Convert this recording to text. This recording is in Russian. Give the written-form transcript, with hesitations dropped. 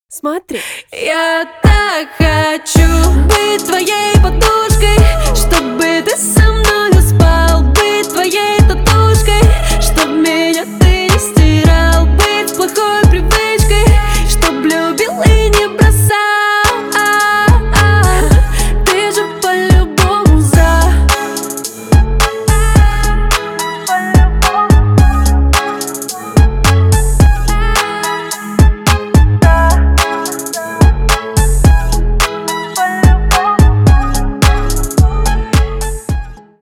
Смотри. Я так хочу быть твоей подушкой, чтобы ты со мной